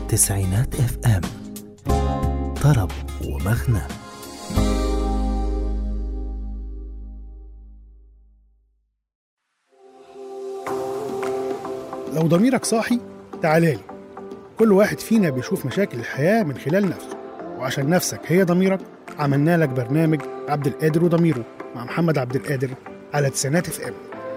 تسعينات اف ام، طرب ومغنى. لو ضميرك صاحي تعالالي. كل واحد فينا بيشوف مشاكل الحياة من خلال نفسه، وعشان نفسك هي ضميرك عملنا لك برنامج عبد القادر وضميره مع محمد عبد القادر على تسعينات اف ام.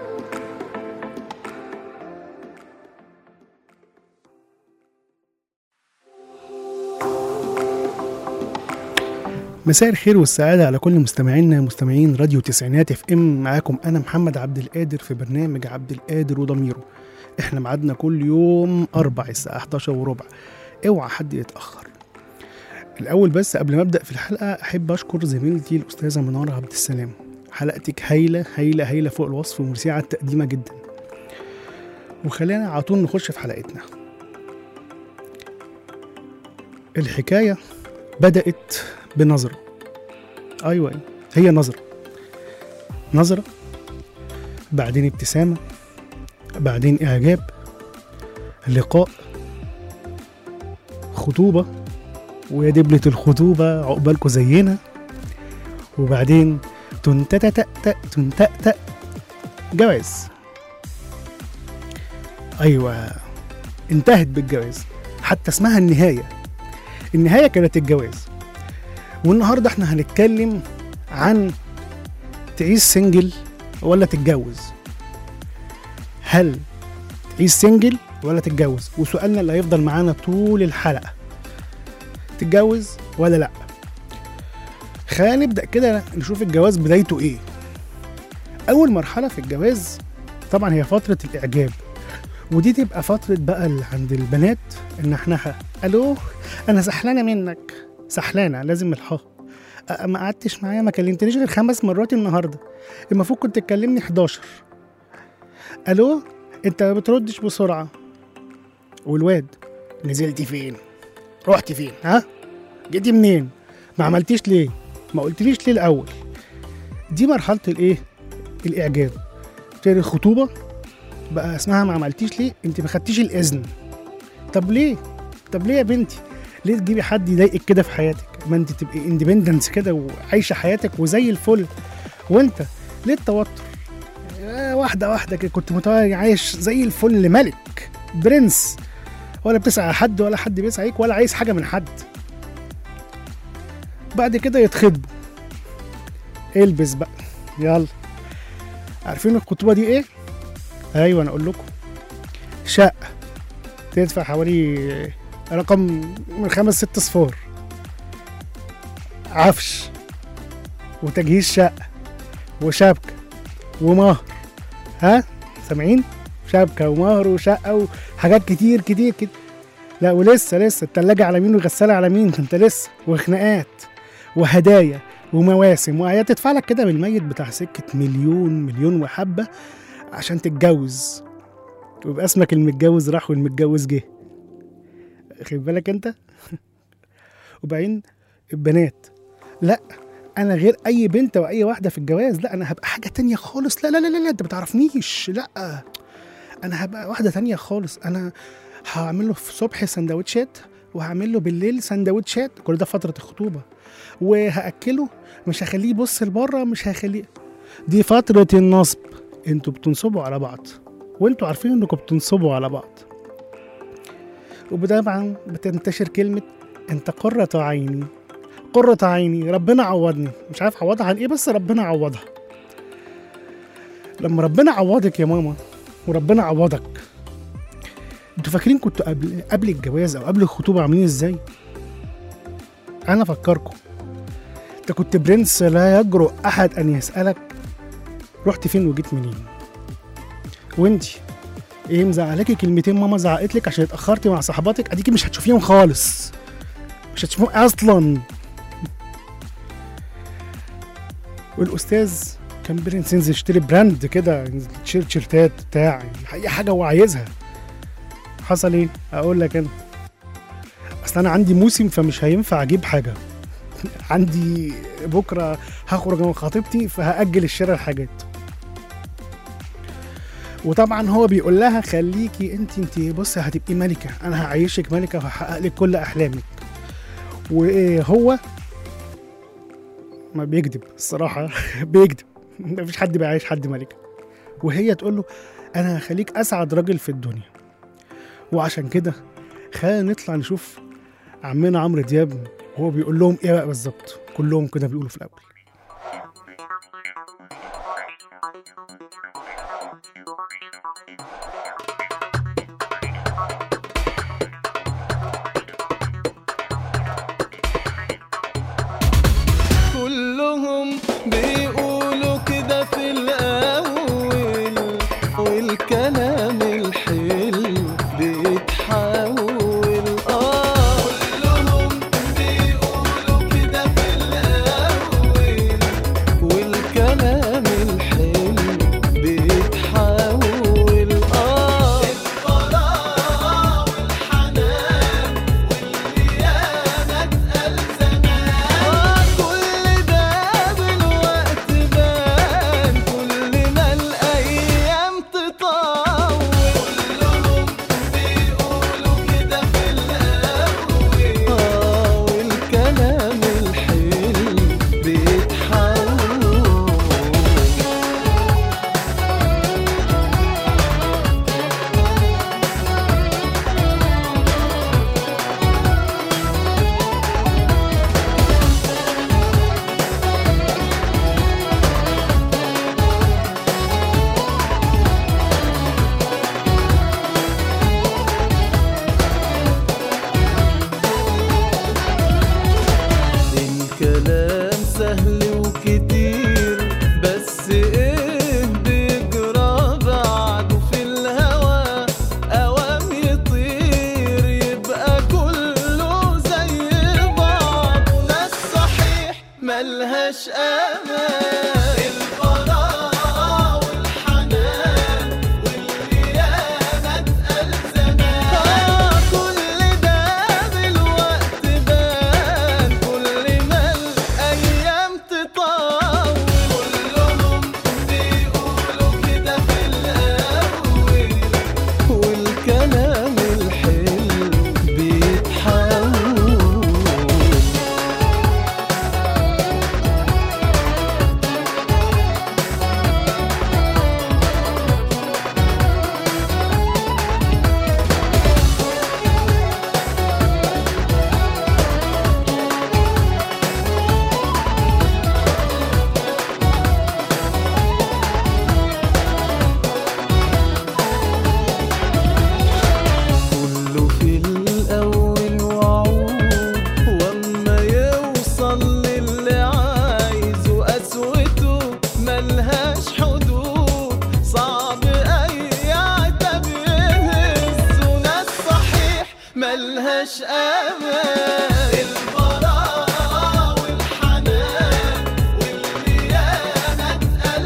مساء الخير والسعادة على كل مستمعين راديو تسعينات اف ام. معاكم أنا محمد عبد القادر في برنامج عبد القادر وضميره. احنا معادنا كل يوم 4 الساعة 11:15. اوعى حد يتأخر. الأول بس قبل ما أبدأ في الحلقة أحب أشكر زميلتي الأستاذة منارة عبد السلام. حلقتك هايلة هايلة هايلة فوق الوصف وميرسي على التقديمة جدا. وخلينا على طول نخش في حلقتنا. الحكاية بدأت بنظرة. أيوة هي نظرة، بعدين ابتسامة، بعدين إعجاب، لقاء، خطوبة، ويا دبلة الخطوبة عقبالكوا زينا، وبعدين تنتأتأ جواز. أيوة انتهت بالجواز، حتى اسمها النهاية كانت الجواز. والنهاردة احنا هنتكلم عن تعيش سنجل ولا تتجوز. هل تعيش سنجل ولا تتجوز؟ وسؤالنا اللي هيفضل معانا طول الحلقة، تتجوز ولا لا؟ خلينا نبدأ كده نشوف الجواز بدايته ايه. اول مرحلة في الجواز طبعا هي فترة الاعجاب، ودي تبقى فترة بقى اللي عند البنات النحنحة. الو انا سحلانة منك، سحلانة لازم الحق. ما قعدتش معايا، ما كلمتنيش غير 5 مرات النهاردة، المفروض كنت تكلمني 11. الو انت ما بتردش بسرعة. والواد نزلتي فين؟ رحتي فين؟ ها؟ جيتي منين؟ ما عملتيش ليه؟ ما قلتليش ليه الأول؟ دي مرحلة الايه؟ الإعجاب. تاني الخطوبة بقى اسمها ما عملتيش ليه؟ انت ما خدتيش الإذن. طب ليه يا بنتي؟ ليه تجيبي حد يضايقك كده في حياتك؟ ما انت تبقي اندبندنس كده وعايشة حياتك وزي الفل، وانت ليه التوتر؟ واحدة كده كنت عايش زي الفل، ملك برنس، ولا بتسعى على حد ولا حد بيسعيك ولا عايز حاجة من حد. بعد كده يتخطبوا، البس بقى يلا. عارفين الخطوبة دي ايه؟ ايوه انا اقول لكم، شقة تدفع حوالي رقم من 5-6 صفار، عفش وتجهيز شقة وشبكة ومهر. ها سامعين؟ شبكة ومهر وشقة وحاجات كتير كتير كده. لا ولسه التلاجة على مين والغسالة على مين، انت لسه، وخناقات وهدايا ومواسم وآيات. تدفع لك كده بالميت بتاع سكة مليون وحبة عشان تتجوز، ويبقى اسمك المتجوز راح والمتجوز جه. خد بالك انت. وبعدين البنات، لا انا غير اي بنت واي واحده في الجواز، لا انا هبقى حاجه تانية خالص. لا انت بتعرفنيش، لا انا هبقى واحده تانية خالص. انا هعمل له في الصبح سندوتشات وهعمل له بالليل سندوتشات، كل ده فتره الخطوبه، وهاكله، مش هخليه يبص لبره، مش هخليه. دي فتره النصب، انتوا بتنصبوا على بعض وانتوا عارفين انكم بتنصبوا على بعض. وطبعا بتنتشر كلمه انت قرة عيني، ربنا عوضني. مش عارف عوضها عن ايه، بس ربنا عوضها. لما ربنا عوضك يا ماما وربنا عوضك، انتوا فاكرين كنتوا قبل الجواز او قبل الخطوبة عاملين ازاي؟ انا افكركم، انت كنت برنس لا يجرؤ احد ان يسألك رحت فين وجيت منين. وانتي ايه مزعلكي كلمتين ماما زعقتلك عشان اتأخرتي مع صحباتك؟ اديكي مش هتشوفيهم خالص، مش هتشوفهم اصلا. والاستاذ كان برنس ينزل يشتري براند كده، تيشيرتات بتاع اي حاجه هو عايزها. حصل ايه؟ اقول لك انا، اصل انا عندي موسم فمش هينفع اجيب حاجه. عندي بكره هخرج مع خطيبتي فهاجل الشراء الحاجات. وطبعا هو بيقول لها خليكي انت بصي هتبقي ملكه، انا هعيشك ملكه وهحقق لك كل احلامك. وهو ما بيكذب الصراحه بيكذب، مفيش حد بيعيش حد ملكه. وهي تقول له انا هخليك اسعد راجل في الدنيا. وعشان كده خلينا نطلع نشوف عمنا عمرو دياب وهو بيقول لهم ايه بقى بالظبط. كلهم كده بيقولوا في الاول كلهم بيقولوا كده في الأول، والكلام الحلو بيتحول. كلهم بيقولوا كده في الأول، والكلام الحلو بيتحول. البراءة والحنان والخيانة اتقال زمان، كل ده بالوقت بان، كل ما الأيام تطول. كلهم بيقولوا كده في الأول، والكلام الحلو بيتحول. الكلام سهل وكتير، بس ايه بيجرى بعده في الهوى؟ اوام يطير يبقى كله زي بعض، ناس صحيح ملهاش امان. البراءة والحنان والخيانة اتقال زمان، كل ده بالوقت بان، كل ما الأيام تطول. كلهم بيقولوا كده في الأول، والكلام الحلو بيتحول. كله في الأول وعود، واما يوصل للي عايزه قسوته ملهاش حدود، صعب أي عتاب يهزه، ناس صحيح ملهاش أمان. البراءة والحنان والخيانة اتقال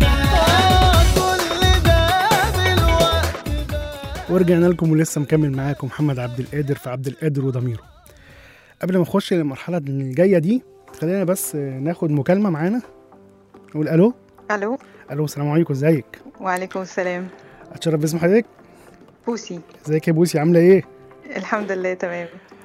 زمان، كل ده بالوقت بان. ورجعنا لكم ولسه مكمل معاكم محمد عبد القادر في عبد القادر وضميره. قبل ما نخش للمرحله الجايه دي خلينا بس ناخد مكالمه معانا. نقول الو. الو. الو، السلام عليكم، ازيك؟ وعليكم السلام. اتشرف باسم حضرتك. بوسي. ازيك يا بوسي، عامله ايه؟ الحمد لله تمام.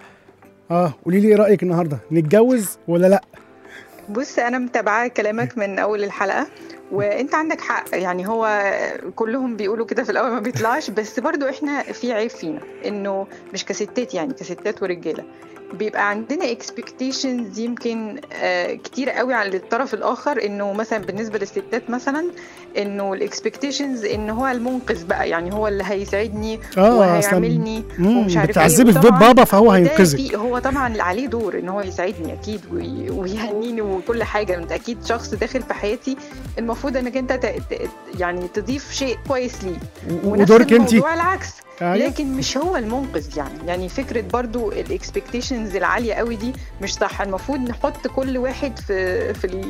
قولي لي ايه رايك النهارده، نتجوز ولا لا؟ بص انا متابعه كلامك من اول الحلقه، وانت عندك حق. يعني هو كلهم بيقولوا كده في الاول ما بيطلعش، بس برضو احنا في عيب فينا انه مش كستات، يعني كستات ورجاله بيبقى عندنا expectations يمكن كتير قوي على الطرف الاخر. انه مثلا بالنسبه للستات مثلا انه الاكسبكتيشنز ان هو المنقذ بقى، يعني هو اللي هيساعدني وهيعملني ومش عارف بتعذبي في بيت بابا فهو هينقذك. هو طبعا عليه دور ان هو يساعدني اكيد ويهنيني وكل حاجه. انت اكيد شخص داخل في حياتي، المفروض انك انت يعني تضيف شيء كويس لي، ودورك انت العكس. لكن مش هو المنقذ. يعني فكرة برضو الاكسبكتيشنز العالية قوي دي مش صح. المفروض نحط كل واحد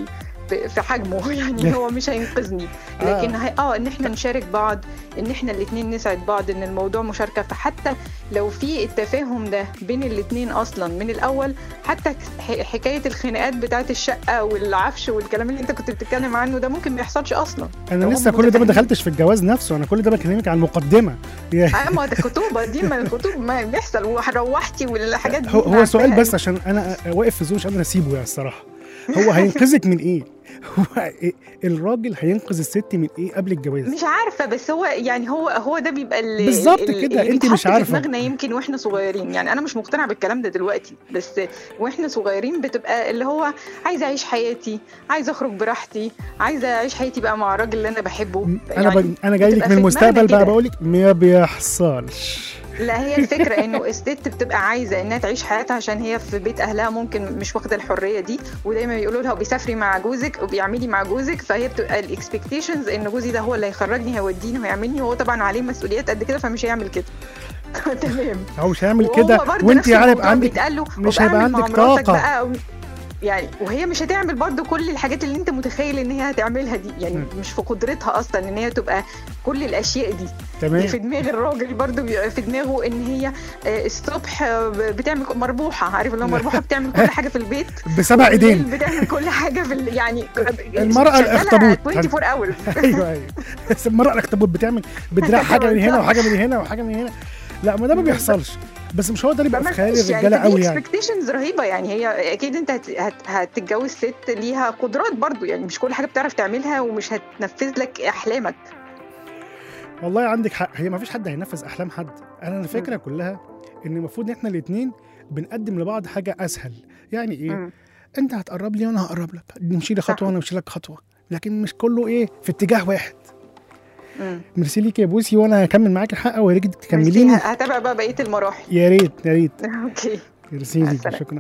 في حجمه يعني هو مش هينقذني، لكن ان احنا نشارك بعض، ان احنا الاثنين نساعد بعض، ان الموضوع مشاركه. فحتى لو في التفاهم ده بين الاثنين اصلا من الاول، حتى حكايه الخناقات بتاعه الشقه والعفش والكلام اللي انت كنت بتتكلم عنه ده ممكن ما يحصلش اصلا. انا لسه كل ده ما دخلتش في الجواز نفسه، انا كل ده بكلمك عن المقدمه. ما الخطوبه دي، ما الخطوبه ما بيحصل وروحتي والحاجات دي. هو سؤال بس عشان انا واقف في زون مش قادر اسيبه يعني الصراحه. هو هينقذك من ايه؟ هو الراجل هينقذ الست من ايه قبل الجواز؟ مش عارفه، بس هو يعني هو ده بيبقى بالظبط كده. انت مش عارفه دماغنا يمكن واحنا صغيرين، يعني انا مش مقتنعه بالكلام ده دلوقتي، بس واحنا صغيرين بتبقى اللي هو عايزه اعيش حياتي، عايزه اخرج براحتي، عايزه اعيش حياتي بقى مع الراجل اللي انا بحبه. انا جاي لك من المستقبل بقى بقول لك ما بيحصلش. لا، هي الفكره انه الست بتبقى عايزه انها تعيش حياتها عشان هي في بيت اهلها ممكن مش واخده الحريه دي، ودايما بيقولوا لها وبيسافري مع جوزك وبيعملي مع جوزك، فهي بتبقى الاكسبكتيشنز ان جوزي ده هو اللي هيخرجني هيوديني وهيعملني، وهو طبعا عليه مسؤوليات قد كده فمش هيعمل كده. تمام، هو مش هيعمل كده وانت هيبقى عندك مش هيبقى عندك طاقه يعني، وهي مش هتعمل برضو كل الحاجات اللي انت متخيل ان هي هتعملها دي، يعني مش في قدرتها اصلا ان هي تبقى كل الاشياء دي. تمام. في دماغ الراجل برضو بيبقى في دماغه ان هي الصبح بتعمل مربوحه، عارف اللي هو مربوحه بتعمل كل حاجه في البيت بسبع ايدين، بتعمل كل حاجه في يعني المراه الاخطبوط 24 اور. ايوه المراه الاخطبوط بتعمل بدراع حاجه من هنا وحاجه من هنا وحاجه من هنا. لا، ما ده ما بيحصلش، بس مش هو ده اللي بيبقى في خيال الرجاله قوي يعني. اكسبكتيشنز رهيبه يعني. هي اكيد انت هتتجوز ست ليها قدرات برضو، يعني مش كل حاجه بتعرف تعملها ومش هتنفذ لك احلامك. والله عندك حق، هي ما فيش حد هينفذ احلام حد. انا الفكره كلها ان المفروض ان احنا الاثنين بنقدم لبعض حاجه اسهل. يعني ايه؟ انت هتقرب لي وانا هقرب لك، نمشي لي خطوه وانا امشي لك خطوه، لكن مش كله ايه في اتجاه واحد. ميرسي ليك يا بوسي، وانا هكمل معاك الحلقه وهرجع تكمليني. هتابع بقى بقيه المراحل. يا ريت يا ريت. اوكي، ميرسي ليك، شكرا.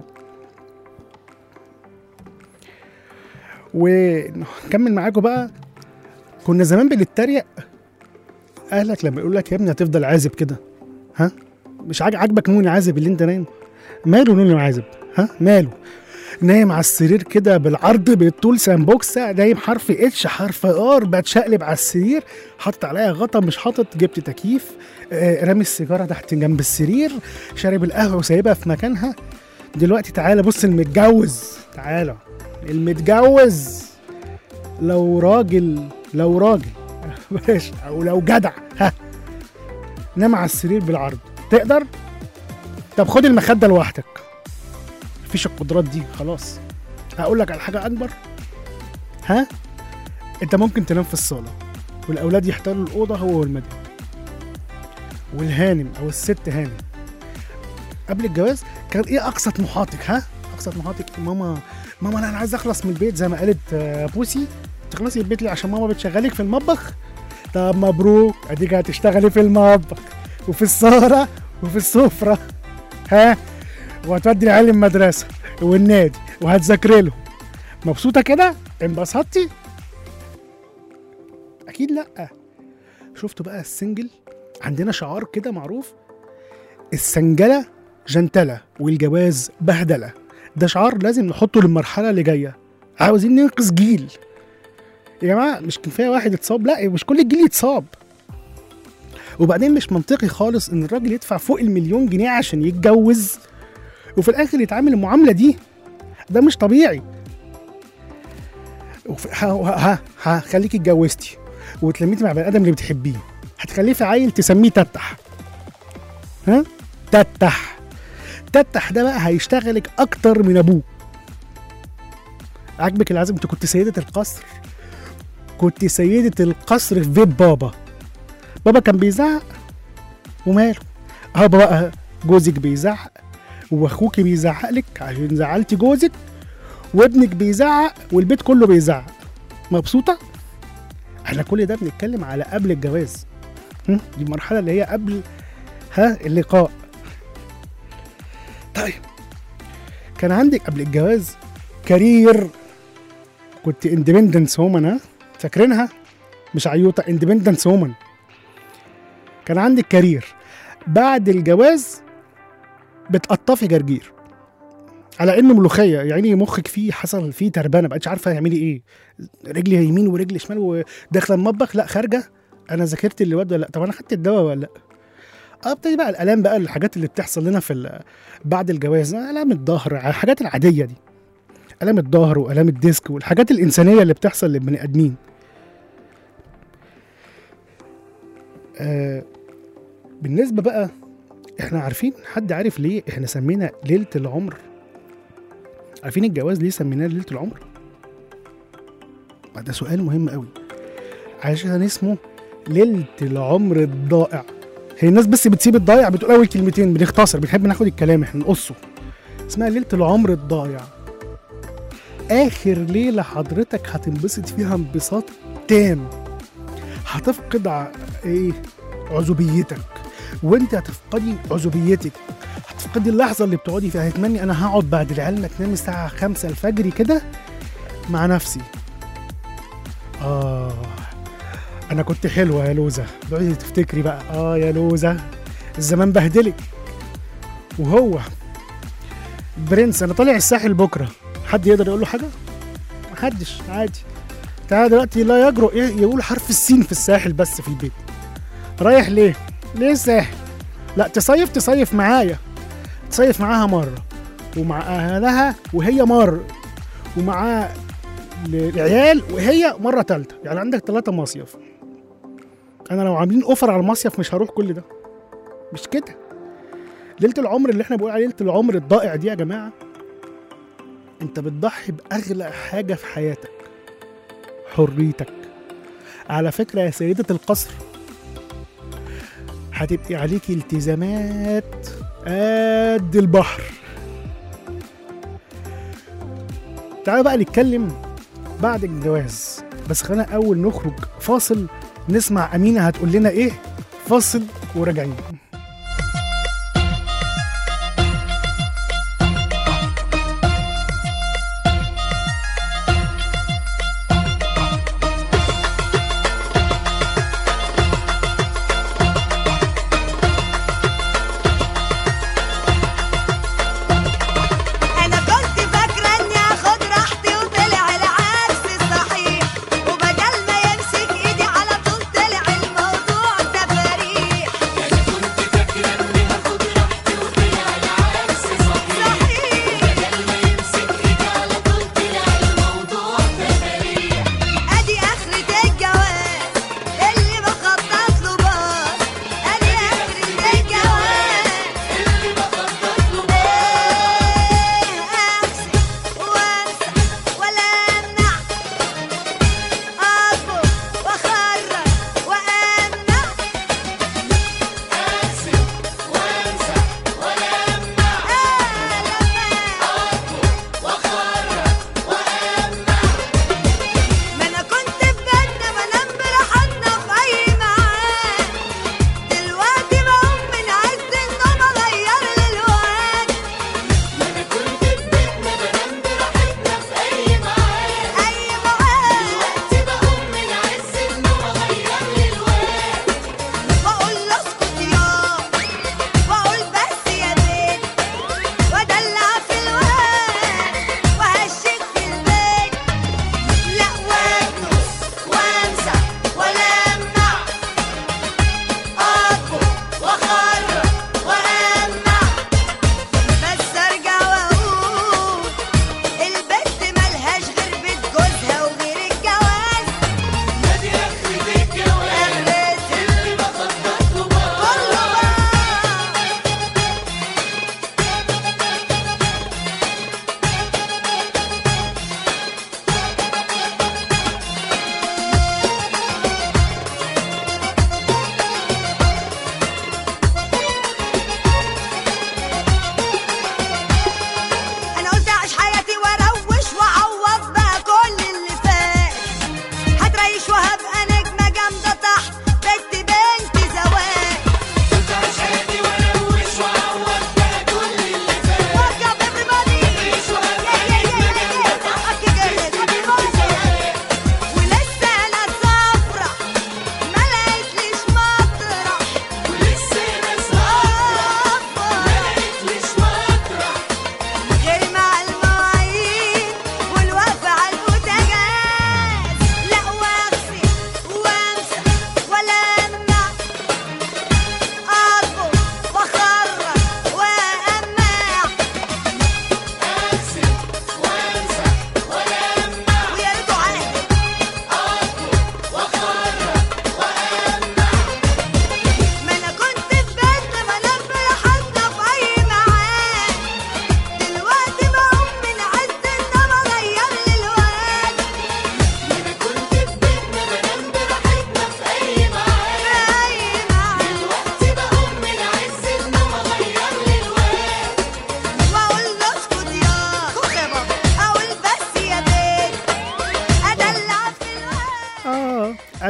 ونكمل معاكم بقى. كنا زمان بنتريق اهلك لما يقول لك يا ابني هتفضل عازب كده، ها مش عاجبك نون عازب اللي انت نايم؟ ماله نون عازب؟ ها ماله؟ نايم على السرير كده بالعرض بالطول سامبوكسه، نايم حرف اتش حرف ار، بتشقلب على السرير، حاطط عليها غطا مش حاطط، جبت تكييف، رامي السيجاره تحت جنب السرير، شارب القهوه وسايبها في مكانها. دلوقتي تعالى بص المتجوز، تعالى المتجوز لو راجل بلاش، او لو جدع، ها نام على السرير بالعرض تقدر؟ طب خد المخده لوحدك، مفيش القدرات دي خلاص. هقول لك على حاجه اكبر، ها انت ممكن تنام في الصاله والاولاد يحتلوا الاوضه هو والمدام، والهانم او الست هانم قبل الجواز كانت ايه اقصى طموحاتك؟ ها اقصى طموحاتك ماما انا عايز اخلص من البيت زي ما قالت بوسي. تخلصي البيت ليه؟ عشان ماما بتشغلك في المطبخ. طب مبروك، اديك هتشتغلي في المطبخ وفي السهره وفي السفره، ها وهتودي العيال المدرسه والنادي وهتذاكري لهم. مبسوطه كده؟ انبسطتي؟ اكيد لا. شفتوا بقى السنجل؟ عندنا شعار كده معروف، السنجله جنتله والجواز بهدله. ده شعار لازم نحطه للمرحله اللي جايه. عاوزين ننقذ جيل يا جماعه، مش كفايه واحد اتصاب، لا مش كل الجيل يتصاب. وبعدين مش منطقي خالص ان الراجل يدفع فوق ال1,000,000 جنيه عشان يتجوز وفي الاخر يتعامل المعامله دي. ده مش طبيعي. خليكي اتجوزتي واتلميتي مع بني ادم اللي بتحبيه، هتخلفي عيل تسميه تتح. ها تتح ده بقى هيشتغلك اكتر من ابوه. عاجبك العزم؟ انت كنت سيدة القصر، كنت سيدة القصر في بيت بابا كان بيزعق وماله؟ اهو بقى جوزك بيزعق واخوك بيزعق لك عشان زعلتي جوزك، وابنك بيزعق والبيت كله بيزعق. مبسوطة؟ احنا كل ده بنتكلم على قبل الجواز. دي المرحلة اللي هي قبل اللقاء. طيب كان عندك قبل الجواز كارير، كنت اندبندنس وومن، ها فاكرينها؟ مش عيوطة، اندبندنس وومن. كان عندك كارير. بعد الجواز بتقطفي جرجير، على انه ملوخيه، يعني مخك فيه حصل فيه تربانه، بقتش عارفه هيعملي ايه، رجلي يمين ورجلي شمال وداخله المطبخ، لا خارجه انا ذاكرت اللي ولا لا، طب انا خدت الدواء ولا لا. ابتدي بقى الالام، بقى الحاجات اللي بتحصل لنا في بعد الجواز، الام الظهر، الحاجات العاديه دي، الام الظهر والام الديسك والحاجات الانسانيه اللي بتحصل للبني ادمين. بالنسبه بقى، احنا عارفين، حد عارف ليه احنا سمينا ليله العمر؟ عارفين الجواز ليه سميناه ليله العمر؟ ده سؤال مهم قوي. عشان اسمه ليله العمر الضائع. هي الناس بس بتسيب الضايع، بتقول اول كلمتين، بنختصر، بنحب ناخد الكلام احنا نقصه. اسمها ليله العمر الضائع. اخر ليله حضرتك هتنبسط فيها انبساط تام، هتفقد عزوبيتك، وانت هتفقدي عزوبيتك، هتفقدي اللحظه اللي بتقعدي فيها، هتمني انا هقعد بعد العيال ما تنام الساعه 5 الفجر كده مع نفسي. انا كنت حلوه يا لوزه، تقعدي تفتكري بقى يا لوزه الزمان بهدلك. وهو برنس، انا طالع الساحل بكره، حد يقدر يقول له حاجه؟ محدش، عادي. تعالى دلوقتي لا يجرؤ يقول حرف السين في الساحل بس في البيت. رايح ليه الساحل؟ لا تصيف معايا، تصيف معاها مره، ومع اهلها وهي مره، ومع العيال وهي مره ثالثه، يعني عندك 3 مصيف. انا لو عاملين اوفر على المصيف مش هروح كل ده، مش كده. ليله العمر اللي احنا بنقول عليها ليله العمر الضائع دي يا جماعه، انت بتضحي باغلى حاجه في حياتك، حريتك. على فكره يا سيده القصر، هتبقي عليكي التزامات قد البحر. تعالوا بقى نتكلم بعد الجواز، بس خلينا اول نخرج فاصل نسمع امينه هتقول لنا ايه. فاصل وراجعين. كنت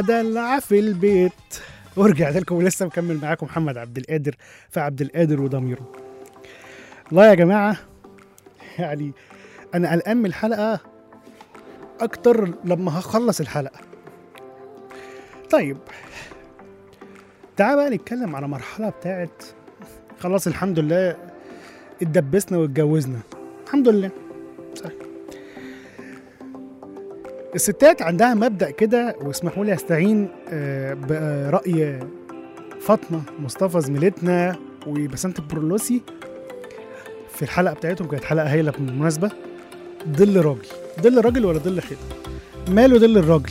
ودلع في البيت. ورجعت لكم ولسه مكمل معاكم محمد عبد القادر في عبد القادر وضميره. والله يا جماعه يعني انا قلقان من الحلقه اكتر لما هخلص الحلقه. طيب تعال بقى نتكلم على مرحله بتاعت خلاص الحمد لله اتدبسنا واتجوزنا الحمد لله. صحيح. الستات عندها مبدأ كده، واسمحوا لي استعين برأي فاطمة مصطفى زميلتنا وبسنت البرولوسي في الحلقة بتاعتهم، كانت حلقة هايلة بالمناسبة. ظل راجل، ظل راجل ولا ظل حيطة؟ ماله ظل الراجل؟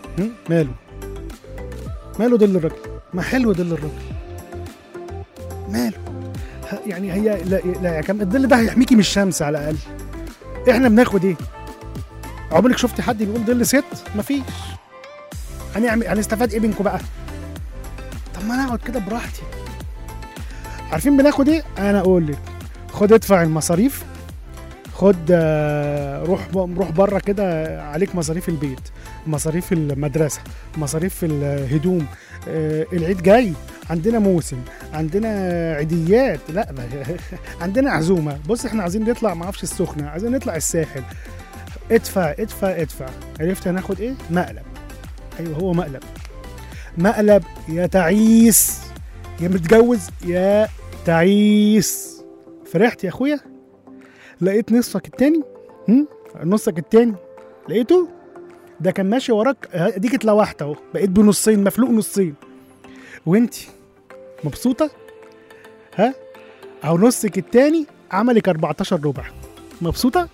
ماله ظل الراجل؟ ما حلو ظل الراجل، ماله؟ يعني هي لا يا كم الظل ده هيحميكي من الشمس على الأقل. احنا بناخد ايه؟ عمرك شفتي حد بيقول ظل ست؟ مفيش. هنستفاد ايه منكم بقى؟ طب ما انا اقعد كده براحتي. عارفين بناخد ايه؟ انا اقول لك خد ادفع المصاريف، خد روح بره كده، عليك مصاريف البيت، مصاريف المدرسه، مصاريف الهدوم، العيد جاي، عندنا موسم، عندنا عيديات، لا عندنا عزومه، بص احنا عايزين نطلع ما اعرفش السخنه، عايزين نطلع الساحل، ادفع ادفع ادفع. عرفت هناخد ايه؟ مقلب. ايوه هو مقلب. مقلب يا تعيس، يا متجوز يا تعيس. فرحت يا اخويا؟ لقيت نصك التاني؟ نصك التاني لقيته؟ ده كان ماشي وراك، اديك اتلوحت اهو، بقيت بنصين، مفلوق نصين. وانتي مبسوطه؟ ها؟ اهو نصك التاني عملك 14 ربع، مبسوطه؟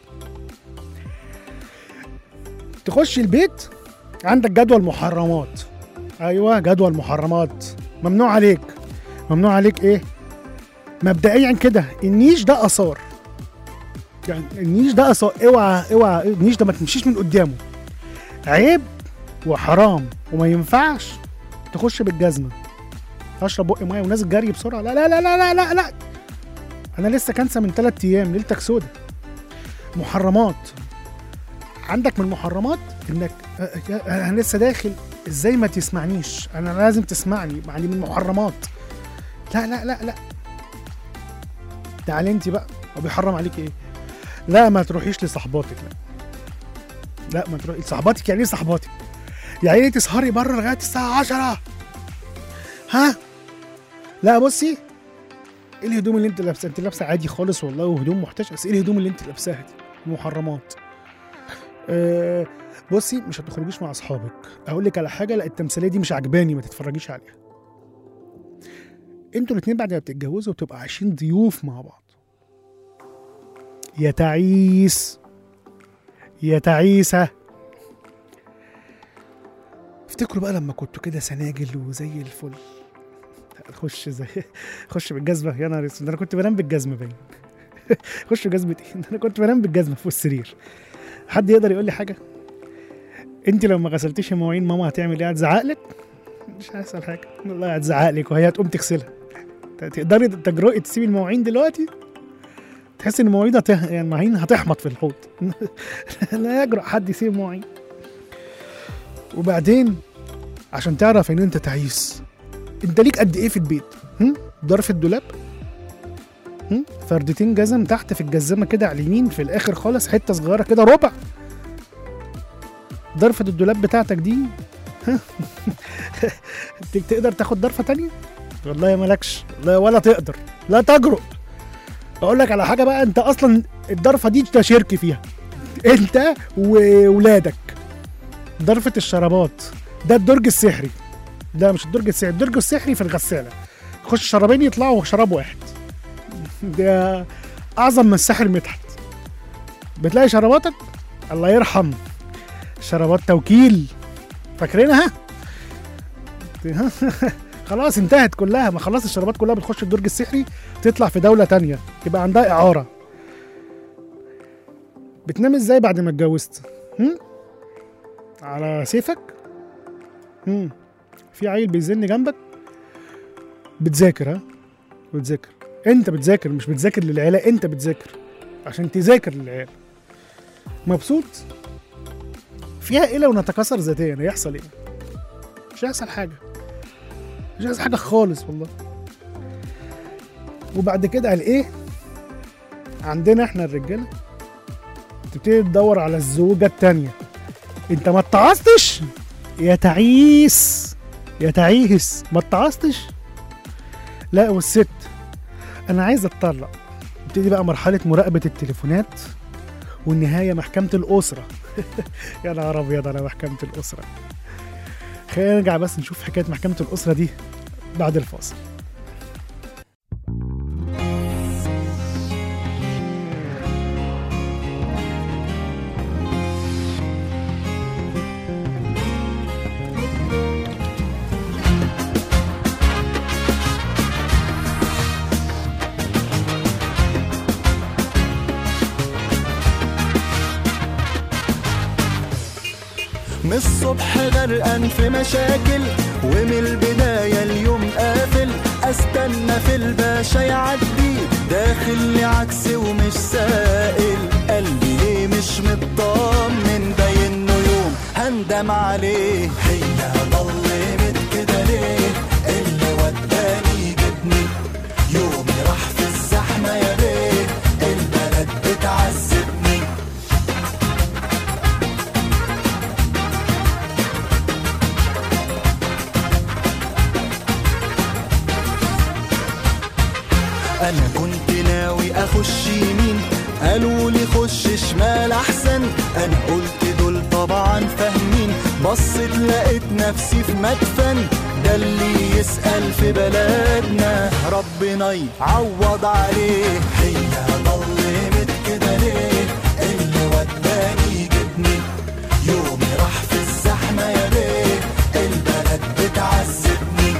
تخش البيت عندك جدول محرمات. ايوه جدول محرمات، ممنوع عليك. ممنوع عليك ايه؟ مبدئيا كده النيش ده اثار، يعني النيش ده اثار، اوعى النيش ده ما تمشيش من قدامه، عيب وحرام وما ينفعش تخش بالجزمه. اشرب بق ميه ونازل جري بسرعه، لا لا لا لا لا لا، انا لسه كانسه من 3 ايام، ليلتك سودا. محرمات عندك، من المحرمات انك انا لسه داخل، ازاي ما تسمعنيش؟ انا لازم تسمعني، يعني من المحرمات. لا لا لا لا، تعالي انت بقى. وبيحرم عليك ايه؟ لا ما تروحيش لصحباتك، لا ما تروحي لصحباتك. يعني ايه صحباتك؟ يعني ايه تسهري بره لغايه الساعه 10؟ ها؟ لا بصي، ايه الهدوم اللي انت لابسها؟ انت لابسه عادي خالص والله، وهدوم محتشمه، بس ايه الهدوم اللي انت لابساها دي؟ محرمات. بصي مش هتخرجيش مع اصحابك. اقول لك على حاجه، لا التمثيليه دي مش عجباني، ما تتفرجيش عليها. انتوا الاثنين بعد ما بتتجوزوا بتبقى عايشين ضيوف مع بعض. يا تعيس يا تعيسه. افتكروا بقى لما كنتوا كده سناجل وزي الفل، خش بالجزمه. يا نهار اسود، انا كنت بنام بالجزمه باين. خش جزمه ايه؟ انا كنت بنام بالجزمه فوق السرير. حد يقدر يقول لي حاجه؟ انت لو ما غسلتيش المواعين ماما هتعمل ايه؟ هتزعق لك؟ مش هيحصل حاجه والله، هتزعق لك وهي هتقوم تغسلها. تقدري تجرؤي تسيبي المواعين دلوقتي؟ تحس ان المواعين يعني المواعين هتحمط في الحوض. لا يجرؤ حد يسيب المواعين. وبعدين عشان تعرف ان انت تعيس، انت ليك قد ايه في البيت؟ ظرف الدولاب، فردتين جزم تحت في الجزمه كده على اليمين في الاخر خالص، حته صغيره كده ربع. ضرفه الدولاب بتاعتك دي تقدر تاخد ضرفه تانية؟ والله مالكش، لا ولا تقدر، لا تجرؤ. اقول لك على حاجه بقى، انت اصلا الضرفه دي انت شرك فيها، انت وولادك. ضرفه الشرابات ده الدرج السحري، ده مش الدرج السحري، الدرج السحري في الغساله، تخش شرابين يطلعوا شراب واحد. ده اعظم من الساحر مدحت. بتلاقي شراباتك الله يرحم، شرابات توكيل، فاكرينها؟ خلاص انتهت كلها، ما خلاص الشرابات كلها بتخش الدرج السحري، تطلع في دولة تانية، يبقى عندها إعارة. بتنام ازاي بعد ما اتجوزت؟ على سيفك؟ في عيل بيزن جنبك؟ بتذاكر؟ ها؟ بتذاكر، انت بتذاكر، مش بتذاكر للعيلة، انت بتذاكر عشان تذاكر للعيال. مبسوط؟ فيها ايه لو نتكاثر ذاتيا هيحصل ايه؟ مش هيحصل حاجه، مش هيحصل حاجه خالص والله. وبعد كده قال ايه؟ عندنا احنا الرجاله تبتدي تدور على الزوجه التانيه. انت ما اتعظتش يا تعيس يا تعيس، ما اتعظتش. لا والست انا عايز اتطلق، تبتدي بقى مرحله مراقبه التليفونات، والنهايه محكمه الاسره. يا نهار ابيض على محكمه الاسره. خلينا نرجع بس نشوف حكايه محكمه الاسره دي بعد الفاصل. من الصبح غرقان في مشاكل، ومن البداية اليوم قافل، استنى في الباشا يعدي، داخل لي عكسي ومش سائل، قلبي ليه مش مطمن، باينه يوم هندم عليه. هي ضلمت كده ليه؟ اللي وداني جبني، يومي راح في الزحمة يا بيه، البلد بتعذبني. أنا كنت ناوي أخش يمين، قالوا لي خش شمال أحسن، أنا قلت دول طبعا فاهمين، بصيت لقيت نفسي في مدفن، ده اللي يسأل في بلدنا ربنا يعوض عليه. هي ضلمت كده ليه؟ اللي وداني جبني، يومي راح في الزحمة يا بيه، البلد بتعذبني.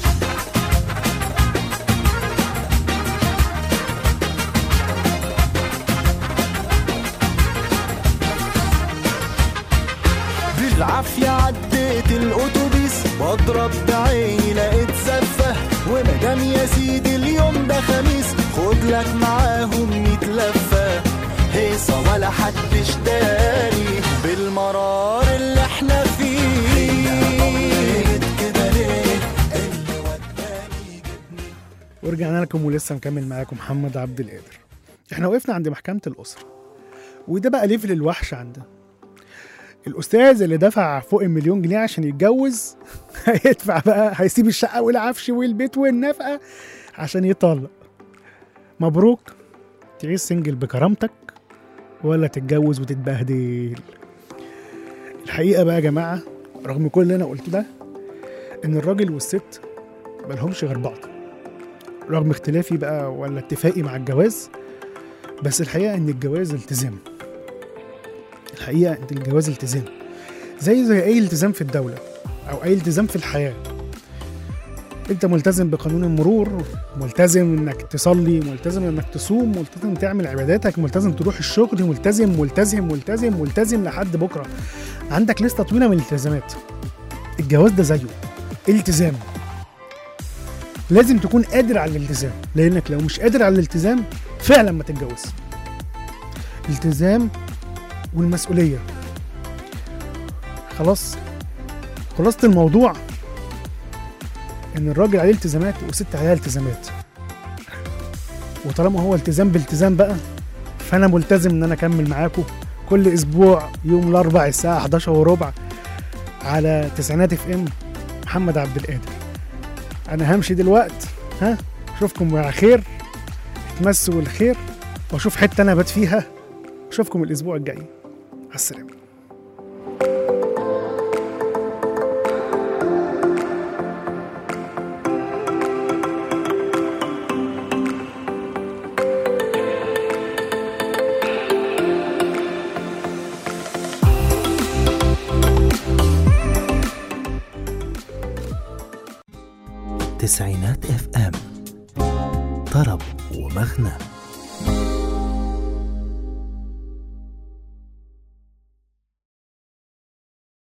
بالعافية عديت الأتوبيس، بضرب بعيني لقيت زفة، ومدام يا سيدي اليوم ده خميس، خد لك معاهم 100 لفة، هيصة ولا حدش داري بالمرار اللي احنا فيه. كده ليه؟ اللي وداني جبني. ورجعنا لكم ولسه مكمل معاكم محمد عبد القادر. احنا وقفنا عند محكمة الأسرة، وده بقى ليفل الوحش عندنا. الأستاذ اللي دفع فوق ال1,000,000 جنيه عشان يتجوز هيدفع بقى، هيسيب الشقة والعفش والبيت والنفقة عشان يطلق. مبروك، تعيش سنجل بكرامتك ولا تتجوز وتتبهدل. الحقيقة بقى يا جماعة، رغم كل اللي أنا قلته ده، إن الراجل والست ملهمش غير بعض، رغم اختلافي بقى ولا اتفاقي مع الجواز، بس الحقيقة إن الجواز التزام. الحقيقة إن الجواز التزام زي أي التزام في الدولة أو أي التزام في الحياة. أنت ملتزم بقانون المرور، ملتزم إنك تصلي، ملتزم إنك تصوم، ملتزم تعمل عباداتك، ملتزم تروح الشغل، ملتزم ملتزم ملتزم ملتزم لحد بكرة. عندك لستة طويلة من الالتزامات. الجواز ده زيه التزام. لازم تكون قادر على الالتزام، لأنك لو مش قادر على الالتزام فعلا ما تتجوز. التزام والمسؤولية. خلاص خلاصة الموضوع ان الراجل عليه التزامات والست عليها التزامات، وطالما هو التزام بالتزام بقى، فانا ملتزم ان انا اكمل معاكم كل اسبوع يوم الاربع الساعة 11:15 على تسعينات FM محمد عبد القادر. انا همشي دلوقت، اشوفكم على خير، اتمسوا بالخير، واشوف حتة انا بات فيها. اشوفكم الاسبوع الجاي، على السلامة. تسعينات FM، طرب ومغنى.